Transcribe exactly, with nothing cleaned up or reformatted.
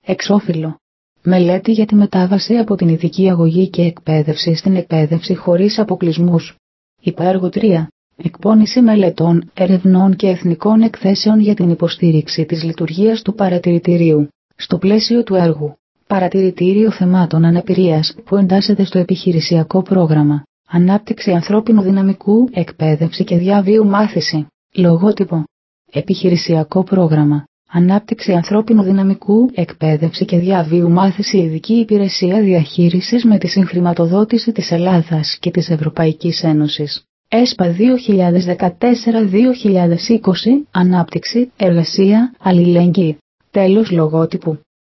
Εξώφυλλο. Μελέτη για τη μετάβαση από την ειδική αγωγή και εκπαίδευση στην εκπαίδευση χωρίς αποκλεισμούς. Υπέργο τρία. Εκπώνηση μελετών, ερευνών και εθνικών εκθέσεων για την υποστήριξη της λειτουργίας του παρατηρητηρίου. Στο πλαίσιο του έργου Παρατηρητήριο θεμάτων αναπηρίας που εντάσσεται στο επιχειρησιακό πρόγραμμα Ανάπτυξη ανθρώπινου δυναμικού, εκπαίδευση και διαβίου μάθηση. Λογότυπο. Επιχειρησιακό πρόγραμμα Ανάπτυξη ανθρώπινου δυναμικού, εκπαίδευση και διαβίου μάθηση, ειδική υπηρεσία διαχείρισης με τη συγχρηματοδότηση της Ελλάδας και της Ευρωπαϊκής Ένωσης. ΕΣΠΑ δύο χιλιάδες δεκατέσσερα δύο χιλιάδες είκοσι. Ανάπτυξη, εργασία, αλληλεγγύη. Τέλος λογότυπου.